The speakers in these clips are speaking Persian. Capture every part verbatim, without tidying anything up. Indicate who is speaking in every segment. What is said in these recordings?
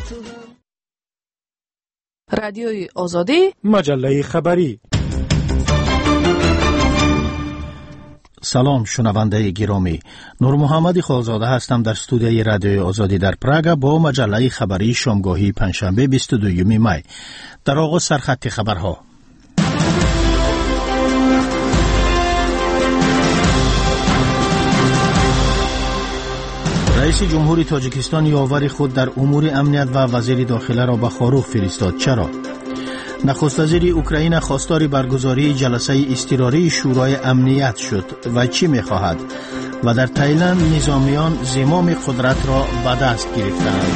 Speaker 1: رادیوی آزادی،
Speaker 2: مجله خبری.
Speaker 3: سلام شنونده گرامی، نور محمد خالزاده هستم در استودیوی رادیوی آزادی در پراگ با مجله خبری شامگاهی پنجشنبه بیست و دوم می. در آغاز سرخط خبرها. رئیس جمهوری تاجیکستان یاور خود در امور امنیت و وزیر داخله را به خاروخ فرستاد. چرا؟ نخست وزیر اوکراین خواستار برگزاری جلسه اضطراری شورای امنیت شد و چی می‌خواهد؟ و در تایلند نظامیان زمام قدرت را به دست گرفتند.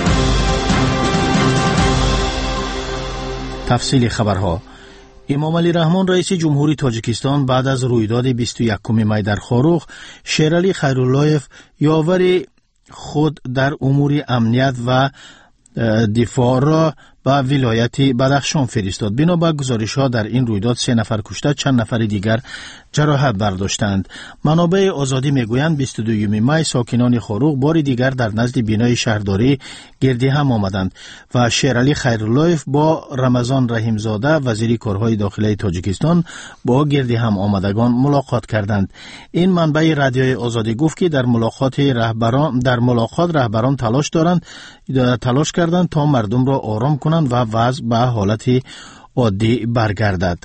Speaker 3: تفصیل خبرها. امام علی رحمان رئیس جمهوری تاجیکستان بعد از رویداد بیست و یکم می در خاروخ، شیرعلی خیراللهیف یاور خود در امور امنیت و دفاع را به ولایت بدخشان فرستاد. بنابر گزارش‌ها در این رویداد سه نفر کشته، چند نفر دیگر جراحت برداشتند. منابع آزادی میگویند بیست و دوم می ساکنان خاروخ بار دیگر در نزد بینای شهرداری گردی هم آمدند و شیرعلی خیراللهیف با رمضان رحیمزاده وزیر کارهای داخلی تاجیکستان با گردی هم آمدگان ملاقات کردند. این منبع رادیوی آزادی گفت که در ملاقات رهبران در ملاقات رهبران تلاش دارند تلاش کردند تا مردم را آرام کنند و وضع به حالت عادی برگردد.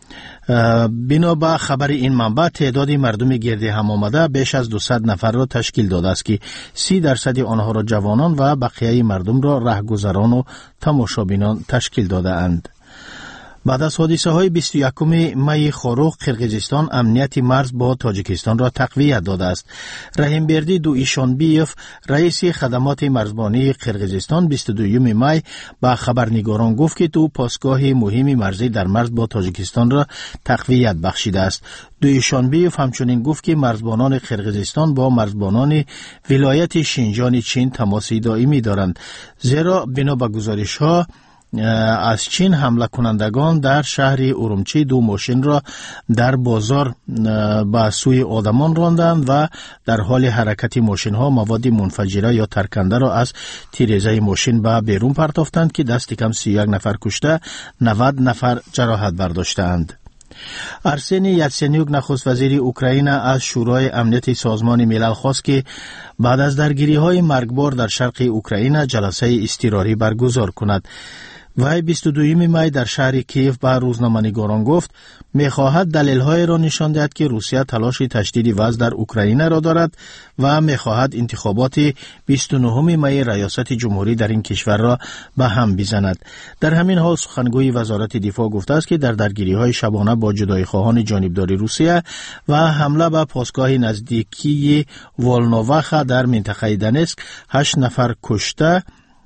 Speaker 3: بنا به خبر این منبع تعداد مردم گردی هم آمده بیش از دویست نفر را تشکیل داده است که سی درصد آنها را جوانان و بقیه مردم را رهگذران و تماشابینان تشکیل داده اند. بعد از حادثه های بیست و یکم می خاروخ، قرقیزستان امنیت مرز با تاجیکستان را تقویت داده است. رحیمبردی دوئیشانبیف رئیس خدمات مرزبانی قرقیزستان بیست و دوم می با خبرنگاران گفت که تو پاسگاه مهم مرزی در مرز با تاجیکستان را تقویت بخشیده است. دوئیشانبیف همچنین گفت که مرزبانان قرقیزستان با مرزبانان ولایت شینجان چین تماسی دائمی دارند، زیرا بنا به گزارش‌ها از چین حمله کنندگان در شهر ارومچی دو ماشین را در بازار به سوی آدمان راندند و در حال حرکت ماشین ها مواد منفجره یا ترکنده را از تیریزه ماشین به بیرون پرتافتند که دست کم سی و یک نفر کشته، نود نفر جراحت برداشتند. ارسنی یاتسنیوک نخست وزیر اوکراین از شورای امنیت سازمان ملل خواست که بعد از درگیری های مرگبار در شرق اوکراین جلسه اضطراری برگزار کند. وی بیست و دوم می در شهر کیف به روزنامه‌نگاران گفت می‌خواهد دلایلی را نشان دهد که روسیه تلاش تشدید وضع در اوکراین را دارد و می‌خواهد انتخابات بیست و نهم می ریاست جمهوری در این کشور را به هم بزند. در همین حال سخنگوی وزارت دفاع گفته است که در درگیری‌های شبانه با جدایی‌خواهان جانبدار روسیه و حمله به پاسگاه نزدیکی والنوواخ در منطقه دنسک هشت نفر کشته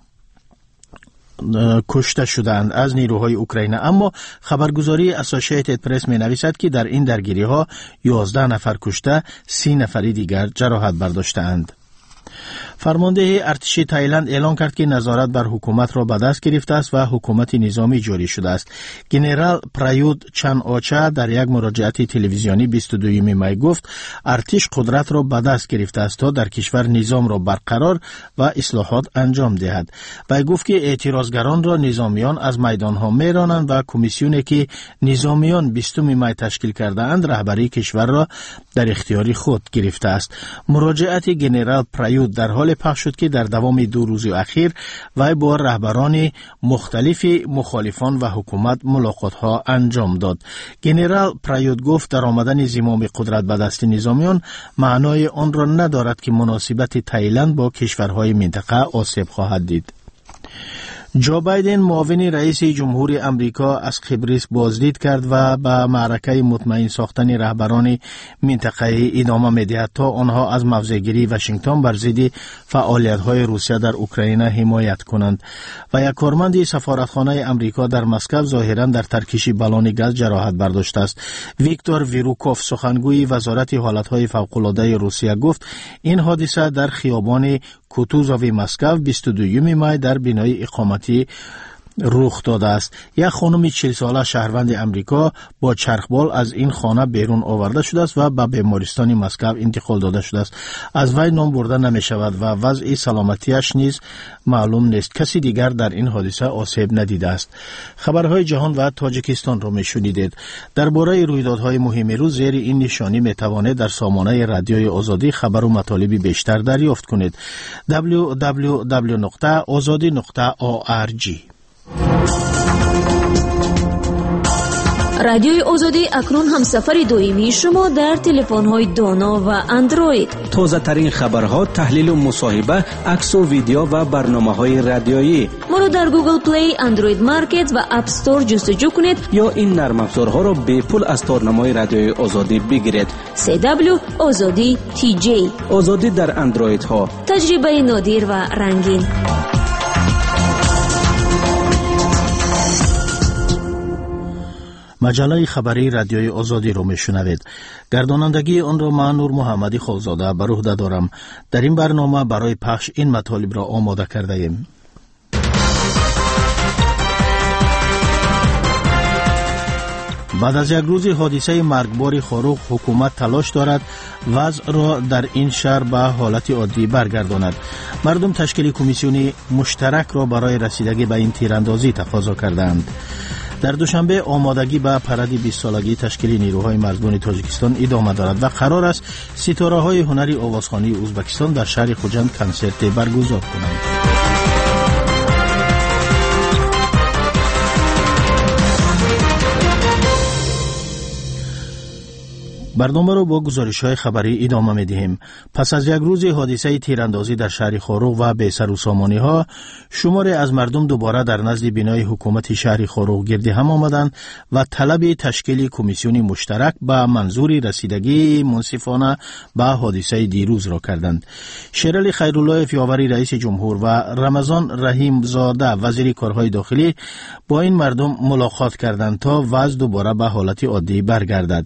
Speaker 3: کشته شدند از نیروهای اوکراین. اما خبرگزاری اسوسییتد پرس می نویسد که در این درگیری ها یازده نفر کشته، سی نفر دیگر جراحت برداشتند. فرمانده ارتش تایلند اعلام کرد که نظارت بر حکومت را به دست گرفته است و حکومت نظامی جاری شده است. گنرال پرایود چان اوچا در یک مراجعه تلویزیونی بیست و دوم می گفت ارتش قدرت را به دست گرفته است تا در کشور نظام را برقرار و اصلاحات انجام دهد. وی گفت که اعتراضگران را نظامیان از میدانها میرانند و کمیسیونی که نظامیان بیستم می تشکیل کرده اند رهبری کشور را در اختیار خود گرفته است. مراجعه گنرال پرایود در حال پخش شد که در دوام دو روز اخیر وی با رهبران مختلف مخالفان و حکومت ملاقات ها انجام داد. گنرال پرایود گفت در آمدن زمام قدرت به دست نظامیان معنای آن را ندارد که مناسبت تایلند با کشورهای منطقه آسیب خواهد دید. جو بایدن معاون رئیس جمهوری امریکا از قبرس بازدید کرد و به معرکه مطمئن ساختن رهبران منطقه ادامه می‌دهد تا آنها از موضع‌گیری واشنگتن بر ضد فعالیت‌های روسیه در اوکراین حمایت کنند. و یک کارمند سفارتخانه امریکا در مسکو ظاهراً در ترکیش بالون گاز جراحت برداشته است. ویکتور ویروکوف سخنگوی وزارت حالت‌های فوق‌العاده روسیه گفت این حادثه در خیابان کوتوزوی مسکو بیست و دوم می در بنای اقامتی رخ داده است. یک خانم چهل ساله شهروند امریکا با چرخبال از این خانه بیرون آورده شده است و به بیمارستان مسکو انتقال داده شده است. از وی نام برده نمی شود و وضع سلامتیش نیز معلوم نیست. کسی دیگر در این حادثه آسیب ندیده است. خبرهای جهان و تاجیکستان را می شنیدید. درباره رویدادهای مهم روز زیر این نشانی می توانید در سامانه رادیوی آزادی خبر و مطالب بیشتر دریافت کنید. دبلیو دبلیو دبلیو نقطه آزادی نقطه او آر جی.
Speaker 2: رادیوی آزادی اکنون هم سفر دائمی شما در تلفن‌های دانا و اندروید.
Speaker 4: تازه ترین خبرها، تحلیل و مصاحبه، عکس و ویدیو و برنامه‌های رادیویی.
Speaker 2: ما رو در گوگل پلی، اندروید مارکت و اپ استور جستجو کنید
Speaker 4: یا این نرم افزارها را به پول از تارنمای رادیوی آزادی بگیرید.
Speaker 2: سی دبلیو آزادی تی جی.
Speaker 4: آزادی در اندروید ها.
Speaker 2: تجربه نادر و رنگین.
Speaker 3: مجله خبری رادیوی آزادی رو میشنوید. گردانندگی آن را من نور محمدی خالزاده بر عهده دارم. در این برنامه برای پخش این مطالب را آماده کرده ایم. بعد از یک روز حادثه مرگبار خاروق، حکومت تلاش دارد وضع را در این شهر به حالت عادی برگرداند. مردم تشکیل کمیسیون مشترک را برای رسیدگی به این تیراندازی تقاضا کردند. در دوشنبه آمادگی به پرد بیست سالگی تشکیل نیروهای مرزبان تاجیکستان ادامه دارد و قرار است ستاره‌های هنری آوازخوانی ازبکستان در شهر خوجند کنسرت برگزار کنند. برنامه را با گزارش‌های خبری ادامه می‌دهیم. پس از یک روز حادثه تیراندازی در شهر خاروق و بی‌سر و سامانی‌ها، شماری از مردم دوباره در نزد بینای حکومت شهر خاروق گرد هم آمدند و طلب تشکیل کمیسیون مشترک به منظور رسیدگی منصفانه به حادثه دیروز را کردند. شیرالی خیرالله یاوری رئیس جمهور و رمضان رحیم زاده وزیر کارهای داخلی با این مردم ملاقات کردند تا وضع دوباره به حالت عادی برگردد.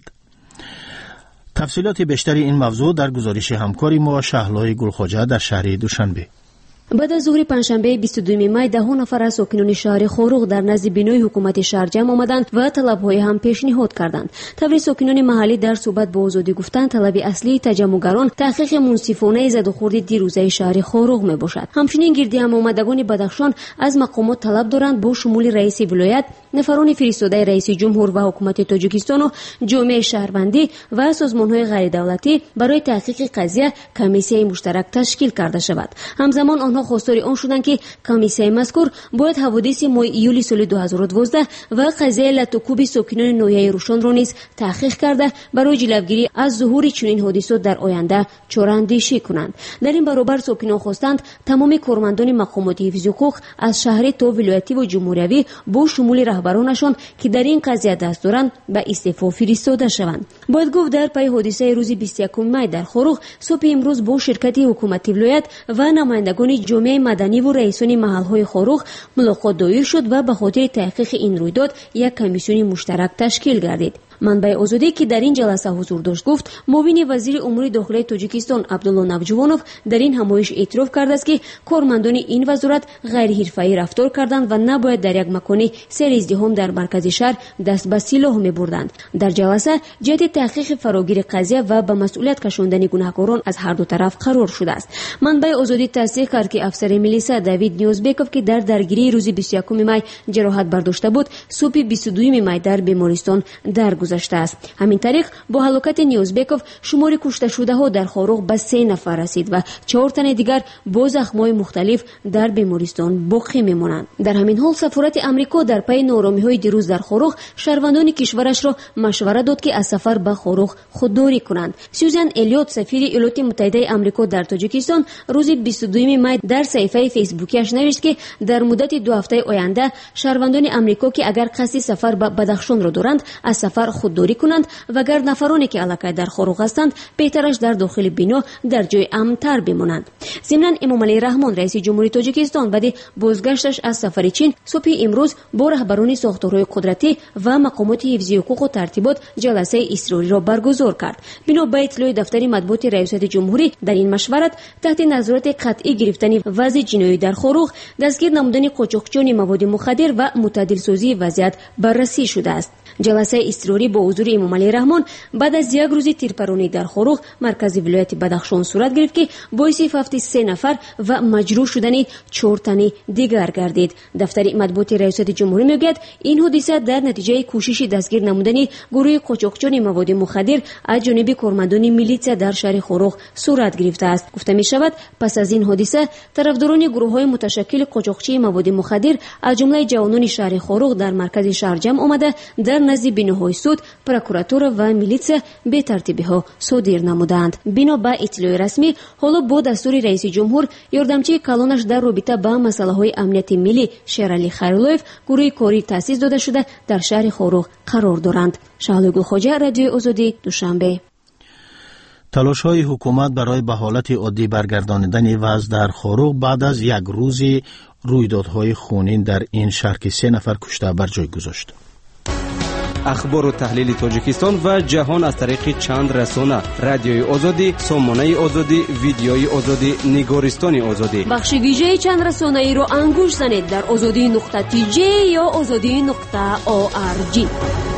Speaker 3: تفصیلات بیشتری این موضوع در گزارش همکاری ما شهلای گلخواجه در شهر دوشنبه.
Speaker 2: بعد از ظهر پنجشنبه بیست و دوم می ده نفر از ساکنان شهر خاروق در نزد بینای حکومت شهر جمع آمدند و طلب‌های هم پیشنهاد کردند. طوری ساکنان محلی در صحبت با آزادی گفتند طلب اصلی تجمعگران تحقیق منصفانه زد و خورد دیروزه شهر خاروق می باشد. همچنین گردی هم آمدگان بدخشان از مقامات طلب دارند با شمول رئیس ولایت، نفران فرستاده رئیس جمهور و حکومت تاجیکستان و جامعه شهروندی و سازمان‌های غیر دولتی برای تحقیق قضیه کمیسیون مشترک تشکیل کرده شود. همزمان آنها خواستار آن شدند که کمیسیون مذکور باید حوادث ماه ایولی سال دو هزار و دوازده و قضیه لطوکوب ساکنان ناحیه روشن را نیز تحقیق کرده برای جلوگیری از ظهور چنین حادثات در آینده چاره‌اندیشی کنند. در این برابر ساکنان خواستند تمام کارمندان مقامات حفظ حقوق از شهری تا ولایتی و جمهوری با شمول رهبرانشان که در این قضیه دست دارند به استعفا فرستاده شوند. باید گفت در پی حادثه روز بیست و یکم می در خاروق صبح امروز با شرکت حکومت ولایت و نمایندگان جامعه مدنی و رئیسان محل‌های خاروق ملاقات دایر شد و به خاطر تحقیق این رویداد یک کمیسیون مشترک تشکیل گردید. منبع آزادی که در این جلسه حضور داشت گفت معاون وزیر امور داخلی تاجیکستان عبدالله نوجوانوف در این همایش اعتراف کرده است که کارمندان این وزارت غیر حرفه‌ای رفتار کردند و نباید در یک مکان سر ازدحام در مرکز شهر دست به سلاح می‌بردند. در جلسه جهت تحقیق فراگیر قضیه و به مسئولیت کشاندن گناهکاران از هر دو طرف قرار شده است. منبع آزادی تصدیق کرد که افسر میلیسا دیوید نیوزبکوف که در درگیری روز بیست و یکم می جراحت برداشته بود صبح بیست و دوم می در بیمارستان درگذشته است. همین طریق با هلاکت نیوزبکوف شمار کشته شده ها در خاروق به سه نفر رسید و چهار تن دیگر با زخم‌های مختلف در بیمارستان باقی میمانند. در همین حال سفارت آمریکا در پی نارامی‌های دیروز در خاروق شهروندان کشورش را مشورت داد که از سفر به خاروق خودداری کنند. سوزان الیوت سفیر ایالات متحده آمریکا در تاجیکستان روز بیست و دوم می در صفحه فیسبوکیش نوشت که در مدت دو هفته آینده شهروندان آمریکا که اگر قصد سفر به بدخشان را دارند از سفر خودداری کنند وگر نفرانی که علاقه در خروق هستند بهترش در داخل بنا در جای امن‌تر بمانند. ضمناً امامعلی رحمان رئیس جمهوری تاجیکستان بعد بازگشتش از سفر چین صبح امروز با رهبران ساختارهای قدرتی و مقامات حفظی حقوق و ترتیبات جلسه اضطراری را برگزار کرد. بنا به اطلاع دفتر مطبوعات ریاست جمهوری در این مشورت تحت نظارت قطعی گرفتن وضع جنایی در خروق، دستگیر نمودن قاچاقچیان مواد مخدر و متعادل سازی وضعیت بررسی شده است. جلسه اضطراری با حضور امامعلی رحمان بعد از یک روز تیرپرانی در خروق مرکز ولایت بدخشان صورت گرفت که باعث فوت سه نفر و مجروح شدن چهار تن دیگر گردید. دفتر مطبوعات ریاست جمهوری میگوید این حادثه در نتیجه کوشش دستگیر نمودن گروه قاچاقچیان مواد مخدر از جانب کارمندان میلیتسیا در شهر خروق صورت گرفته است. گفته می شود پس از این حادثه طرفداران گروه‌های متشکل قاچاقچی مواد مخدر از جمله جوانان شهر خروق در مرکز شهر جمع آمده در نزد بیناهای سود، پروکوراتور و میلیتسیا به ترتیب‌ها صادر نمودند. بنا به اطلاع رسمی حالا با دستور رئیس جمهور یاردمچی کلانش در رابطه با مسائل امنیت ملی شیرعلی خیراللویف گروه کاری تأسیس داده شده در شهر خروق قرار دارند. شهلا خواجه، رادیو آزادی، دوشنبه.
Speaker 3: تلاش‌های حکومت برای به حالت عادی برگرداندن وضع در خروق بعد از یک روز رویدادهای خونین در این شهر که سه نفر کشته بر جای گذاشت.
Speaker 4: اخبار و تحلیل تاجیکستان و جهان از طریق چند رسانه: رادیوی آزادی، سامانه آزادی، ویدیوی آزادی، نگارستان آزادی.
Speaker 2: بخش ویژه چند رسانه ای رو انگوش زنید در آزادی نقطه تی جی یا آزادی نقطه او آر جی.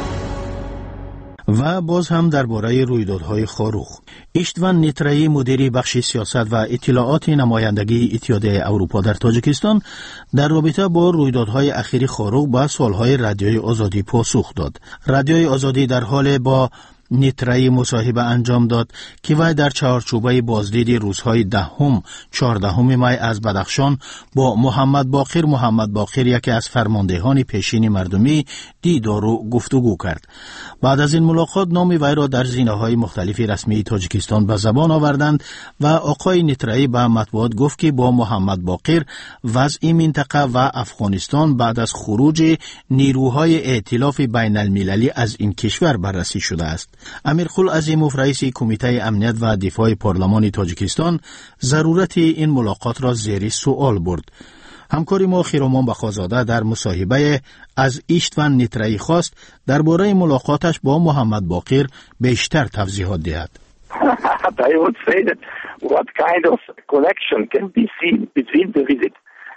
Speaker 3: و باز هم درباره رویدادهای خروق. ایشتوان نیترایی مدیر بخش سیاست و اطلاعات نمایندگی اتحادیه اروپا در تاجیکستان در رابطه با رویدادهای اخیر خروق با سوالهای رادیوی آزادی پاسخ داد. رادیوی آزادی در حال با نیترایی مصاحبه انجام داد که وی در چهارچوبه بازدید روزهای دهم چهاردهم می از بدخشان با محمد باقر محمد باقر یکی از فرماندهان پیشین مردمی دیدار و گفتگو کرد. بعد از این ملاقات نام وی را در زینه‌های مختلف رسمی تاجیکستان به زبان آوردند و آقای نیترایی به مطبوعات گفت که با محمد باقر وضع منطقه و افغانستان بعد از خروج نیروهای ائتلاف بین المللی از این کشور بررسی شده است. امیرقل عظیموف رئیس کمیته امنیت و دفاع پارلمان تاجیکستان ضرورت این ملاقات را زیر سوال برد. همکاری ما خیرامان بخازاده در مصاحبه از ایشتوان نیترایی خواست درباره ملاقاتش با محمد باقر بیشتر توضیحات دهد.
Speaker 5: I would say that what kind of connection can be seen between the visit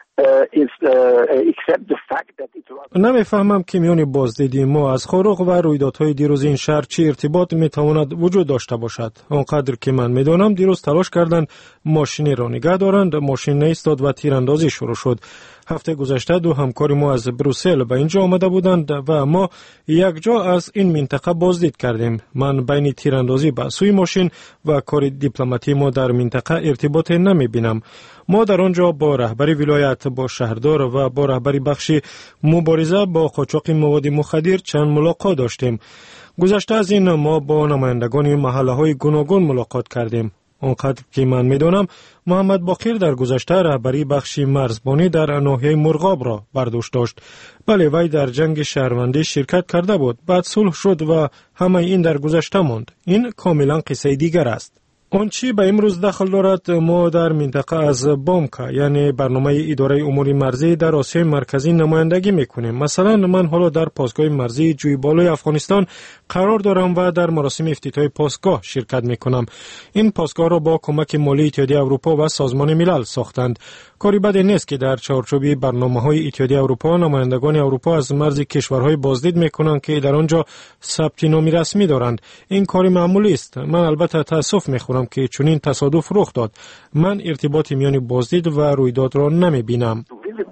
Speaker 6: نمیفهمم که میان بازدیدی ما از خروق و رویدادهای دیروز این شهر چه ارتباط میتواند وجود داشته باشد. آنقدر که من میدانم دیروز تلاش کردند ماشینی را نگه دارند، ماشین نیستاد و تیراندازی شروع شد. هفته گذشته دو همکار ما از بروسل به اینجا آمده بودند و ما یک جا از این منطقه بازدید کردیم. من بین تیراندازی به سوی ماشین و کار دیپلماتی ما در منطقه ارتباط نمی بینم. ما در آنجا با رهبری ولایت، با شهردار و با رهبری بخش مبارزه با قاچاق مواد مخدر چند ملاقات داشتیم. گذشته از این ما با نمایندگان محله های گوناگون ملاقات کردیم. آنقدر که من میدانم محمد باقر در گذشته رهبری بخش مرزبانی در ناحیه مرغاب را برداشت داشت. بله، وی در جنگ شهروندی شرکت کرده بود، بعد صلح شد و همه این در گذشته ماند. این کاملا قصه دیگر است. آنچه به امروز دخل دارد، ما در منطقه از بامکا یعنی برنامه اداره امور مرزی در آسیای مرکزی نمایندگی میکنیم. مثلا من حالا در پاسگاه مرزی جوی بالای افغانستان قرار دارم و در مراسم افتتاح پاسگاه شرکت میکنم. این پاسگاه را با کمک مالی اتحادیه اروپا و سازمان ملل ساختند. کاری بدی نیست که در چارچوب برنامه‌های اتحادیه اروپا نمایندگان اروپا از مرز کشورهای بازدید میکنند که در آنجا ثبت نام رسمی دارند. این کاری معمولی است. من البته تاسف میخورم که چنین تصادف رخ داد. من ارتباط میان بازدید و رویداد را نمیبینم.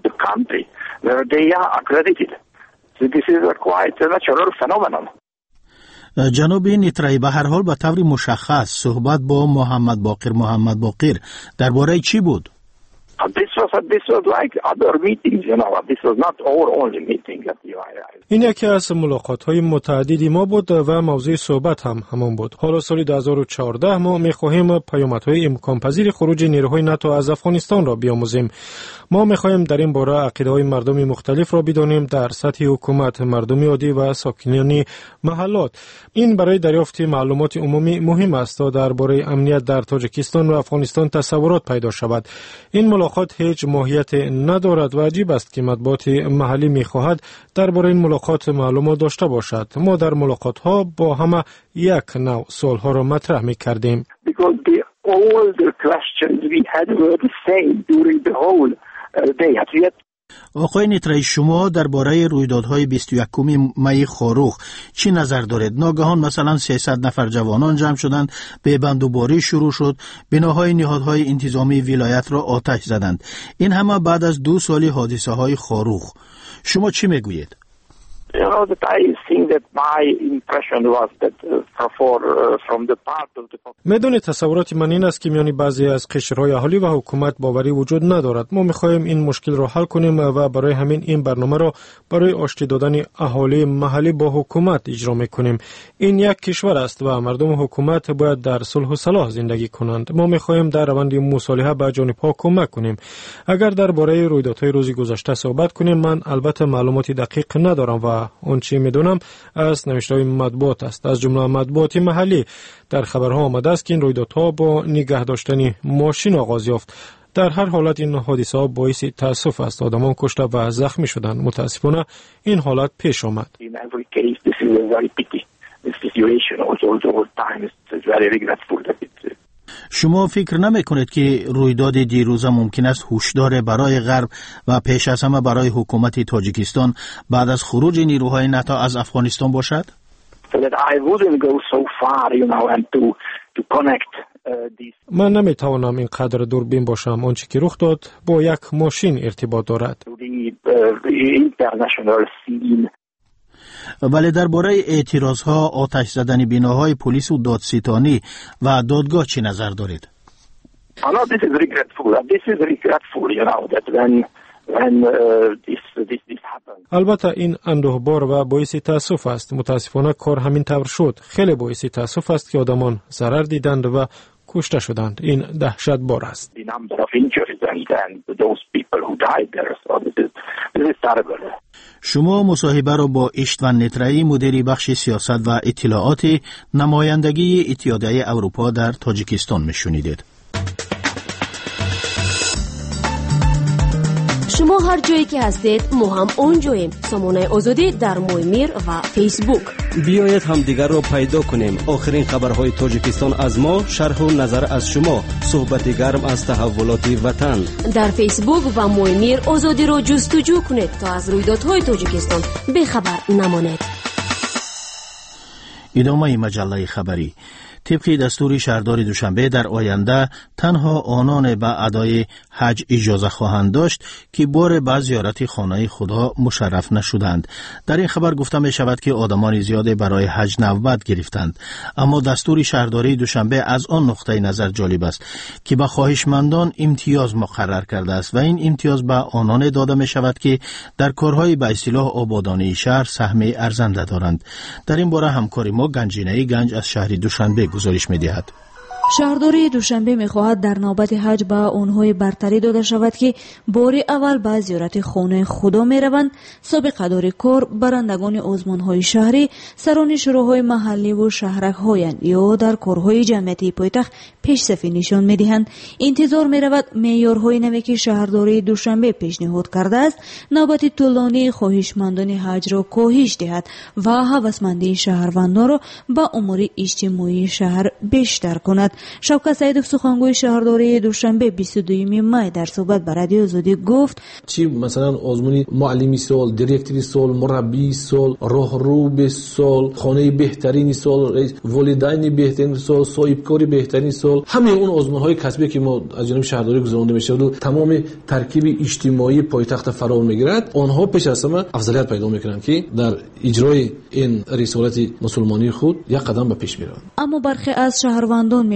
Speaker 3: جناب نیترایی، به هر حال به طور مشخص صحبت با محمد باقر محمد باقر درباره چی بود؟
Speaker 5: This this was a, this was like other meetings, you know. This was not our only meeting at the U I I.
Speaker 6: این یکی از ملاقات‌های متعددی ما بود و موضوع صحبت هم همان بود. حالا سال دو هزار و چهارده ما می‌خواهیم پیامدهای امکان‌پذیر خروج نیروهای ناتو از افغانستان را بیاموزیم. ما می‌خواهیم در این باره عقیده‌های مردم مختلف را بدانیم در سطح حکومت، مردم عادی و ساکنان محلات. این برای دریافت معلومات عمومی مهم است تا درباره امنیت در تاجیکستان و افغانستان تصورات پیدا شود. این ملاقات هیچ ماهیت ندارد و عجیب است که مطبوعات محلی می‌خواهد درباره این ملاقات معلومات داشته باشد. ما در ملاقات‌ها با همه یک نوع سوال‌ها را مطرح می‌کردیم.
Speaker 5: Because the all the questions we had were the same during the whole day.
Speaker 3: آقای نیترایی، شما درباره رویدادهای بیست و یکم می خاروخ چی نظر دارید؟ ناگهان مثلا سیصد نفر جوانان جمع شدند، به بمباری شروع شد، بناهای نهادهای انتظامی ولایت را آتش زدند. این همه بعد از دو سالی حادثه های خاروخ. شما چی میگویید؟
Speaker 5: You know that I think that my impression was that uh, for uh, from the part of the
Speaker 6: میدونی تصورات من این است که میانی بعضی از قشرهای اهالی و حکومت باوری وجود ندارد. ما میخواهیم این مشکل را حل کنیم و برای همین این برنامه را برای آشتی دادن اهالی محلی با حکومت اجرا میکنیم. این یک کشور است و مردم حکومت باید در صلح و صلاح زندگی کنند. ما میخواهیم در روند مصالحه به جانبها کمک کنیم. اگر درباره رویدادهای روز گذشته صحبت کنیم، من البته معلوماتی دقیق ندارم و اون چی میدونم از نوشته‌های مطبوعات است. از جمله مطبوعات محلی در خبرها آمده است که این رویدادها با نگه داشتن ماشین آغاز یافت. در هر حالت این حادثه ها باعث تأسف است. آدمان کشته و زخمی شدند. متاسفانه این حالت پیش آمد.
Speaker 3: شما فکر نمی کنید که رویداد دیروزه ممکن است هشدار برای غرب و پیش از همه برای حکومت تاجیکستان بعد از خروج نیروهای ناتو از افغانستان باشد؟
Speaker 6: من نمی توانم اینقدر دوربین باشم. آنچه که رخ داد با یک ماشین ارتباط دارد.
Speaker 3: ولی درباره اعتراضها، آتش زدن بناهای پلیس و دادستانی و دادگاه چی نظر دارید؟
Speaker 6: البته این اندوهبار و باعث تأسف است. متاسفانه کار همین طور شد. خیلی باعث تأسف است که آدمان ضرر دیدند و کشته شدند. این دهشتبار است.
Speaker 3: شما مصاحبه را با اشتوان نیترایی، مدیر بخش سیاست و اطلاعات نمایندگی اتحادیه اروپا در تاجیکستان میشنیدید.
Speaker 2: شما هر جایی که هستید ما هم اونجاییم. سامانه آزادی در مویمیر و فیسبوک.
Speaker 4: بیایید هم دیگر را پیدا کنیم. آخرین خبرهای تاجیکستان از ما، شرح و نظر از شما، صحبت گرم از تحولات وطن.
Speaker 2: در فیسبوک و مویمیر آزادی را جستجو کنید تا از رویدادهای تاجیکستان بخبر نمانید.
Speaker 3: ادامه مجله خبری. طبق دستور شهردار دوشنبه در آینده تنها آنان به ادای حج اجازه خواهند داشت که بار به زیارت خانه خدا مشرف نشدند. در این خبر گفته می شود که آدمان زیاد برای حج نوبت گرفتند، اما دستور شهرداری دوشنبه از آن نقطه نظر جالب است که به خواهشمندان امتیاز مقرر کرده است و این امتیاز به آنان داده می شود که در کارهای به اصطلاح آبادانی شهر سهم ارزنده دارند. در این باره همکاری ما گنجینه گنج از شهر دوشنبه گزارش می‌دهد.
Speaker 7: شهرداری دوشنبه می‌خواهد در نوبت حج به آنهای برتری داده شود که بار اول به زیارت خانه خدا می‌روند. سابق دار کار برندگان آزمان‌های شهری، سران شوراهای محلی و شهرک‌هایند یا در کارهای جمعیتی پایتخت پیش‌صفی نشان می‌دهند. انتظار می‌رود معیارهای نوی که شهرداری دوشنبه پیشنهاد کرده است نوبت طولانی خواهشمندان حج را کاهش دهد و هوسمندی شهروندان را به امور اجتماعی شهر بیشتر کند. شوکت سعیدوف سخنگوی شهرداری دوشنبه بیست و دوم می در صحبت با رادیو آزادی گفت
Speaker 8: چی مثلا آزمون معلمی سال، دیرکتری سال، مربی سال، راهرو به سال، خانه بهترین سال، والدین بهترین سال، صاحبکاری بهترین سال، همه اون آزمون‌های کسبی که ما از جانب شهرداری گذرانده میشه و تمام ترکیب اجتماعی پایتخت فرا میگیرد، آنها پیش از همه افضلیت پیدا میکنن که در اجرای این رسالت مسلمانی خود یک قدم به پیش میرن.
Speaker 7: اما برخی از شهروندان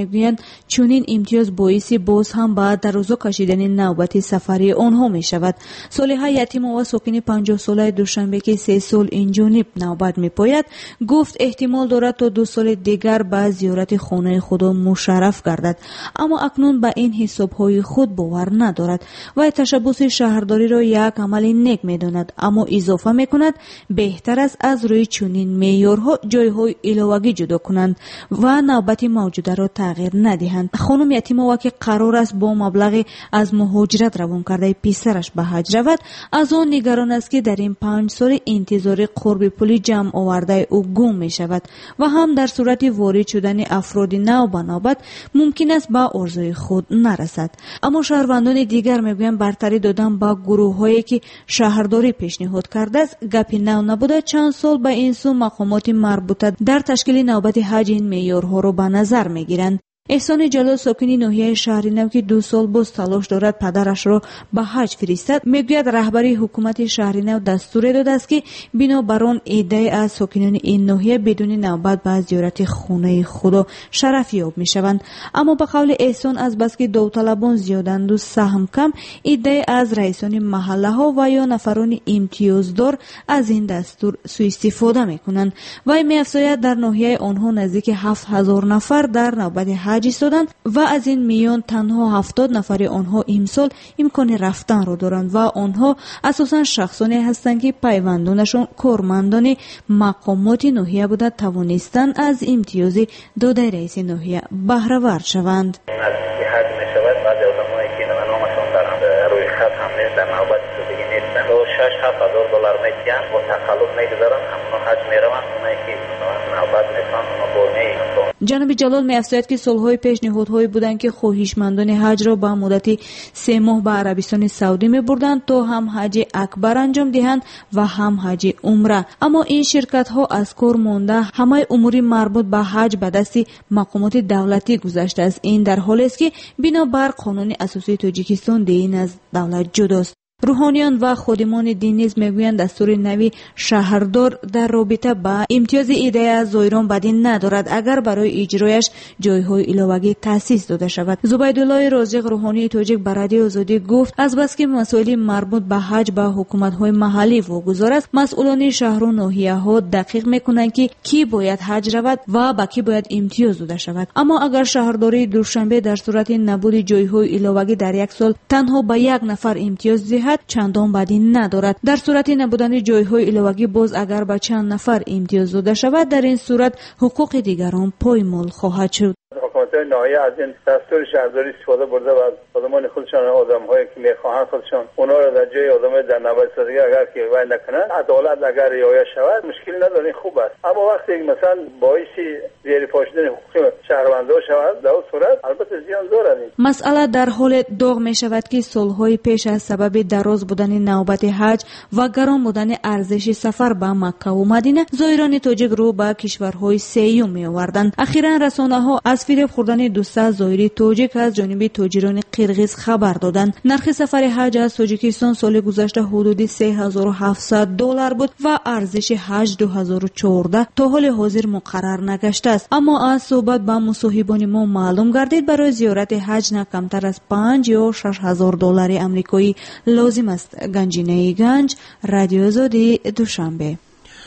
Speaker 7: میگویند چنین امتیاز باعث باز هم به درازا کشیدن نوبت سفری آنها می شود. صالحه یتیمه و ساکن پنجاه ساله دوشنبه که سه سال اینجانب نوبت می پاید گفت احتمال دارد تا دو سال دیگر به زیارت خانه خود مشرف گردد، اما اکنون به این حسابهای خود باور ندارد و تشبوس شهرداری را یک عمل نیک می داند، اما اضافه می کند بهتر است از روی چنین معیارها جایهای علاوگی جدا کنند و نوبت موجوده را تغییر ندهند. خانم یتیمه که قرار است با مبلغ از مهاجرت روان کرده پسرش به حج رود، از آن نگران است که در این پنج سال انتظار قرب پولی جمع آورده او گم می شود و هم در صورت وارد شدن افراد نو به نوبت ممکن است به آرزوی خود نرسد. اما شهروندان دیگر میگویند برتری دادن با گروه هایی که شهرداری پیشنهاد کرده است گپی نو نبوده. چند سال به این سو مقامات مربوطه در تشکیل نوبت حج این معیارها را به نظر میگیرند. احسان جلال ساکن ناحیه شهر نو که دو سال باز تلاش دارد پدرش را به حج فرستد میگوید رهبری حکومت شهر نو دستور داده است که بنابر آن عده از ساکنان این ناحیه بدون نوبت به زیارت خانه خدا شرف یاب میشوند. اما به قول احسان از بس که داوطلبان زیادند و سهم کم، عده از رئیسان محله ها و یا نفران امتیازدار از این دستور سوء استفاده میکنند. وی میافزاید در ناحیه آنها نزدیک هفت هزار نفر در نوبت حج ایستادند و از این میان تنها هفتاد نفر آنها امسال امکان رفتن را دارند و آنها اساساً شخصانی هستند که پیوندانشان کارمندان مقامات ناحیه بوده توانستند از امتیاز داده رئیس ناحیه بهره ور شوند.
Speaker 9: از حج میشود بعضی آدمایی که نامشون در روی خط هم نیست، در نوبت دیگه نیستن و شش هفت هزار دلار میگیرن و تخلف میگذارن، همون حج میروند. اونایی که نوبت نیستن اونا برمی.
Speaker 7: جناب جلال می‌افزاید که سالهای پیش نهادهایی بودند که خواهشمندان حج را به مدت سه ماه به عربستان سعودی می‌بردند تا هم حج اکبر انجام دهند و هم حج عمره، اما این شرکت‌ها از کار مانده. همه امور مربوط به حج به دست مقامات دولتی گذشته است. این در حالی است که بنابر قانون اساسی تاجیکستان دین از دولت جداست. روحانیان و خادمان دین نیز میگویند دستور نوی شهردار در رابطه با امتیاز ایده از زایران بدین ندارد اگر برای اجرایش جایهای علاوگی تأسیس داده شود. زبیدالله رازق روحانی تاجیک به رادیو آزادی گفت از بس که مسائل مربوط به حج به حکومت‌های محلی واگذار است، مسئولان شهر و ناحیه‌ها دقیق میکنند که کی باید حج رود و با کی باید امتیاز داده شود. اما اگر شهرداری دوشنبه در صورت نبود جایهای علاوگی در یک سال تنها به یک نفر امتیاز دهد چندان بدی ندارد. در صورت نبودن جایهای علاوگی باز اگر به چند نفر امتیاز داده شود در این صورت حقوق دیگران پایمال خواهد شد.
Speaker 10: حکومت‌های ناحیه از این دستور شهرداری استفاده برده و از آدمان خودشان آدم‌هایی که می‌خواهند خودشان اونا را در جای آدم‌های در نوبت سازی اگر که وای نکنند عدالت اگر رعایت شود مشکل نداره، خوب است. اما وقتی مثلا باعث زیر پا شدن حقوق شهروندان شود در اون صورت البته زیان دارد.
Speaker 7: مسئله در حال داغ می‌شود که سال‌های پیش از سبب دراز بودن نوبت حج و گران بودن ارزش سفر به مکه و مدینه زایران تاجیک رو به کشورهای سیوم می‌آوردند. اخیراً رسانه‌ها از فریب خوردن دوستا زایری تاجیک از جانب تاجران قرغیز خبر دادند. نرخ سفر حج از تاجیکستان سال گذشته حدود سه هزار و هفتصد دلار بود و ارزش حج دو هزار و چهارده تا حال حاضر مقرر نگشته است. اما از صحبت با مصاحبان ما معلوم گردید برای زیارت حج نه کمتر از پنج یا شش هزار دلار آمریکایی لازم است. گنجینه گنج، رادیو آزادی، دوشنبه.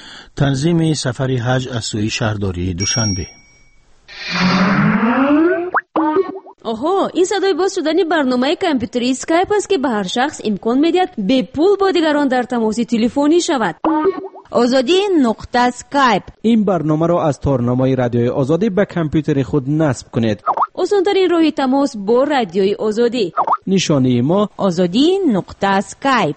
Speaker 3: تنظیم سفر حج از سوی شهرداری دوشنبه.
Speaker 2: آها، این صدای باز شدن برنامه کامپیوتری اسکایپ است که به هر شخص امکان میدهد به پول با دیگران در تماس تلفنی شود.
Speaker 11: آزادی نقطه اسکایپ.
Speaker 4: این برنامه را از تارنامه رادیوی آزادی به کامپیوتر خود نصب کنید.
Speaker 2: آسان‌ترین راه تماس با رادیوی آزادی.
Speaker 4: نشانی ما
Speaker 11: آزادی نقطه اسکایپ.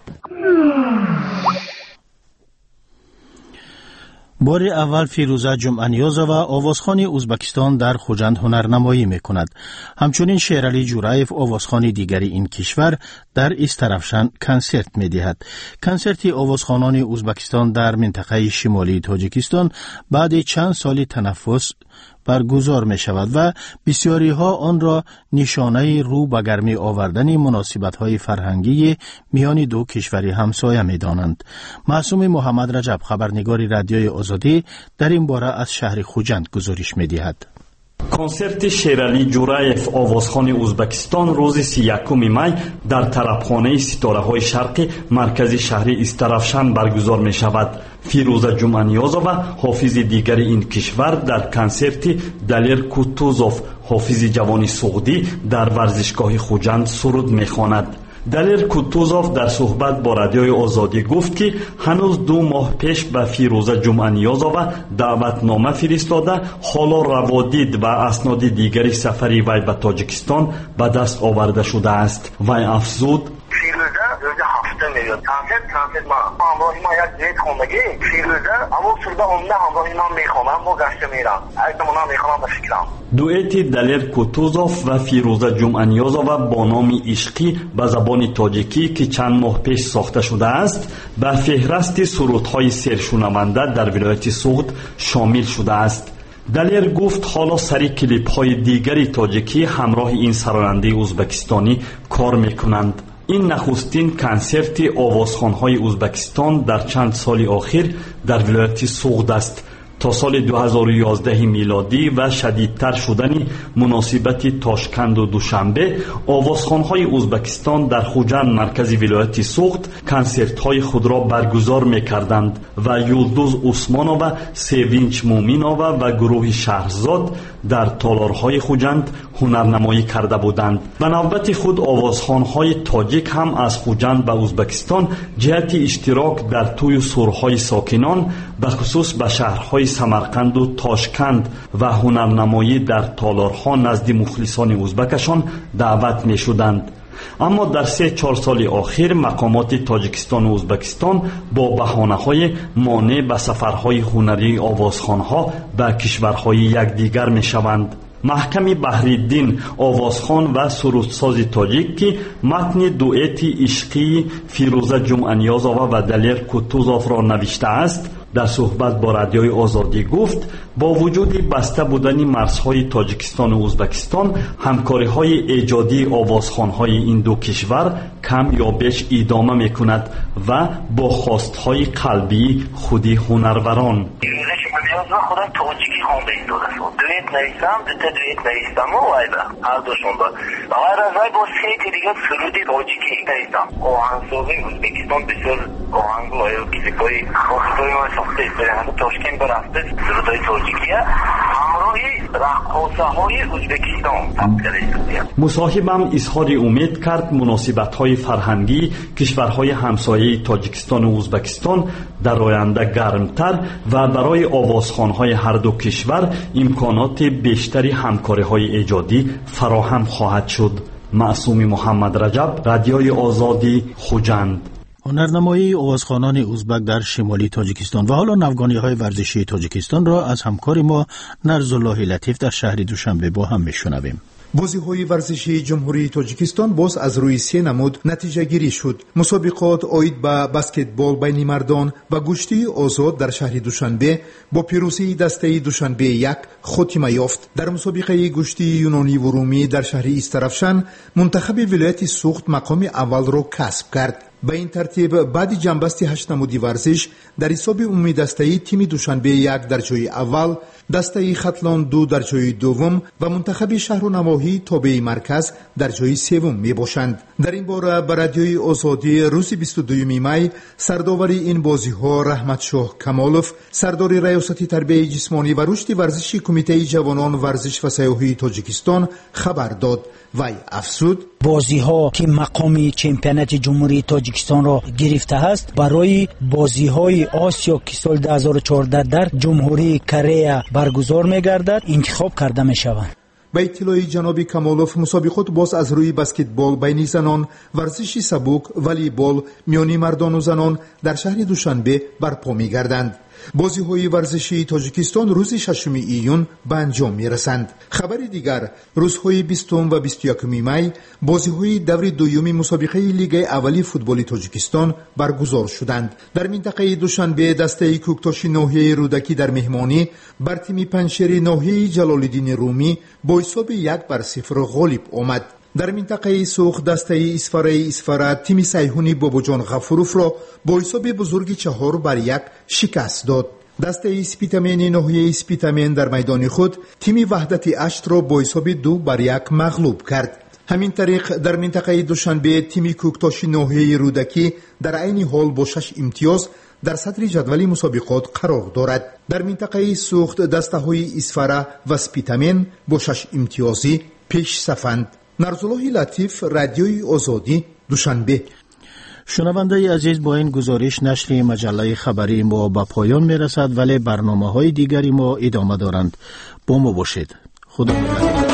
Speaker 3: بار اول فیروزه جمعانیازه و آوازخوان ازبکستان در خوجند هنرنمایی میکند. همچنین شیرعلی جورایف آوازخوان دیگری این کشور در استرفشن کنسرت میدهد. کنسرت آوازخوانان ازبکستان در منطقه شمالی تاجیکستان بعد چند سال تنفس برگزار می شود و بسیاری ها آن را نشانه رو به گرمی آوردن مناسبت های فرهنگی میان دو کشور همسایه می دانند. معصوم محمد رجب خبرنگار رادیوی آزادی در این باره از شهر خوجند گزارش می دهد.
Speaker 12: کنسرت شیرعلی جورایف آوازخوان ازبکستان روز سی و یکم می در طربخانه ستاره‌های شرقی مرکز شهر استرافشان برگزار می شود. فیروزه جمعه‌نیازова حافظ دیگری این کشور در کنسرت دلیر کوتوزوف حافظ جوانی سعودی در ورزشگاه خوجند سرود می خواند. دلیر کوتوزوف در صحبت با رادیوی آزادی گفت که هنوز دو ماه پیش به فیروزه جمعه‌نیازова دعوتنامه فرستاده، حالا روادید و اسناد دیگری سفری وی به تاجیکستان به دست آورده شده است. وی افزود:
Speaker 13: روز هفته میاد کنسرت کنسرت ما همراه ما یک جیت خونگی فیروزه اما سرده اونده همراه ما میخوامم با گشته میرم ایتم اونا میخوامم به فکرم.
Speaker 12: دوئت دلیر کوتوزوف و فیروزه جمعه‌نیازova با نام عشقی به زبان تاجیکی که چند ماه پیش ساخته شده است به فهرست سرودهای سرشنونده در ولایت سوغد شامل شده است. دلیر گفت حالا سری کلیپ های دیگری تاجیکی همراه این سراننده ازبکستانی کار میکنند. این نخستین کنسرت آوازخوان‌های ازبکستان در چند سال اخیر در ولایت سوغد است. تا سال دو هزار و یازده میلادی و شدیدتر شدن مناسبت تاشکند و دوشنبه، آوازخوان‌های ازبکستان در خوجند مرکز ولایت سوغد کنسرت‌های خود را برگزار می‌کردند و یلدوز عثمانова، سوینچ مومینova و گروه شهرزاد در تالارهای خوجند هنرنمایی کرده بودند. به نوبت خود آوازخوان‌های تاجیک هم از خوجند به ازبکستان جهت اشتراک در توی سرهای ساکنان به خصوص به شهرهای سمرقند و تاشکند و هنرنمایی در تالارها نزد مخلصان ازبکشان دعوت می شدند. اما در سه چهار سال اخیر مقامات تاجیکستان و ازبکستان با بهانه‌های مانع به سفرهای هنری آوازخوان‌ها به کشورهای یکدیگر می شوند. محکم بحرالدین آوازخوان و سرودساز تاجیک که متن دوئت عشقی فیروزه جمعه‌نیازova و دلیر کوتوزوف را نوشته است، در صحبت با رادیوی آزادی گفت با وجود بسته بودن مرزهای تاجیکستان و ازبکستان، همکاری‌های ایجادی آوازخوان‌های این دو کشور کم یا بیش ادامه می‌کند و با خواست‌های قلبی خودی هنروران.
Speaker 13: من خودم تاجیکی خوانده این دو دفعه دویت نویسم دو تا دویت نویسم و وایبه هر دوشون با و غیر از وای با سه دیگه سرودی تاجیکی نویسم آهنگسازی ازبکستان بسیار آهنگ لایو کلیپای خاصی ما ساخته است. همون تاشکند برفته سرودای تاجیکیه همراهی رقاصه های ازبکستان ثبت کرده.
Speaker 12: مصاحبم اظهار امید کرد مناسبت‌های فرهنگی کشورهای همسایه تاجیکستان و ازبکستان در آینده گرمتر و برای آوازخوان‌های هر دو کشور امکانات بیشتری همکاری‌های ایجادی فراهم خواهد شد. معصوم محمد رجب، رادیوی آزادی، خوجند.
Speaker 3: هنرنمایی آوازخوانان ازبک در شمالی تاجیکستان و حالا نوگانی‌های ورزشی تاجیکستان را از همکار ما نرزالله لطیف در شهر دوشنبه با هم میشنویم.
Speaker 14: بازی‌های ورزشی جمهوری تاجیکستان باز از روی سه نمود نتیجه گیری شد. مسابقات اوید به بسکتبال بین مردان و گشتی آزاد در شهر دوشنبه با پیروزی دسته دوشنبه یک خاتمه یافت. در مسابقه گشتی یونانی و رومی در شهر استرافشان منتخب ولایت سوغد مقام اول را کسب کرد. به این ترتیب بعد جنبستی هشت نمودی ورزش در حساب عمومی دسته تیم دوشنبه یک در جای اول، دسته خطلان دو در جای دوم و منتخب شهر و نواحی تابع مرکز در جای سوم می باشند. در این باره به رادیوی آزادی روز بیست و دوم می سرداوری این بازی ها رحمت شاه کمالوف، سردار ریاست تربیت جسمانی و رشد ورزشی کمیته جوانان ورزش و سیاحی تاجیکستان خبر داد. وی افزود
Speaker 15: بازی ها که مقام چمپیونات جمهوری تاجیکستان را گرفته است برای بازی های آسیا که سال دو هزار و چهارده در جمهوری کره برگزار می گردد انتخاب کرده می شوند.
Speaker 14: به اطلاع جناب کمالوف مسابقات باز از روی بسکتبال بین زنان، ورزش سبک، والیبال میانی مردان و زنان در شهر دوشنبه برپا می گردند. بازی های ورزشی تاجیکستان روز ششم ایون به انجام می رسند. خبر دیگر روزهای بیستم و بیست و یکم می بازی های دور دومی مسابقه لیگ اولی فوتبال تاجیکستان برگزار شدند. در منطقه دوشنبه دسته کوکتاش ناحیه رودکی در مهمانی بر تیم پنشیر ناحیه جلال‌الدین رومی با حساب یک بر صفر غالب آمد. در منطقه سوخ دسته اسفره اسفره تیم سیهونی باباجان غفوروف را با حساب بزرگ چهار بر یک شکست داد. دسته سپیتامین ناحیه سپیتامین در میدان خود تیم وحدت اشت را با حساب دو بر یک مغلوب کرد. همین طریق در منطقه دوشنبه تیم کوکتاش ناحیه رودکی در عین حال با شش امتیاز در صدر جدول مسابقات قرار دارد. در منطقه سوخت دسته های اسفره و سپیتامین با شش امتیازی پیش صفند. نرزالله لطیف، رادیوی آزادی، دوشنبه.
Speaker 3: شنونده عزیز، با این گزارش نشر مجله خبری ما به پایان می رسد، ولی برنامه های دیگری ما ادامه دارند. با ما باشید. خدا نگهدار.